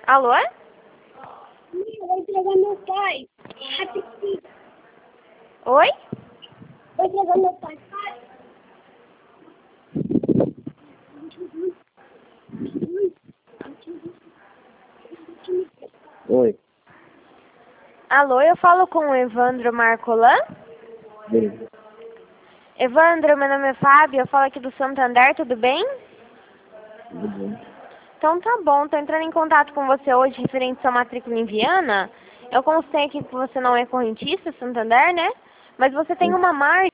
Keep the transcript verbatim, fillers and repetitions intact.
Alô? Eu vou entregar meu pai. Rapidinho. Oi? Vou entregar meu pai. Pai. Oi. Alô, eu falo com o Evandro Marcolan? Bem. Evandro, meu nome é Fábio, eu falo aqui do Santander, tudo bem? Tudo bom. Então tá bom, tô entrando em contato com você hoje referente à sua matrícula em Viana. Eu constei aqui que você não é correntista, Santander, né? Mas você tem Sim. uma margem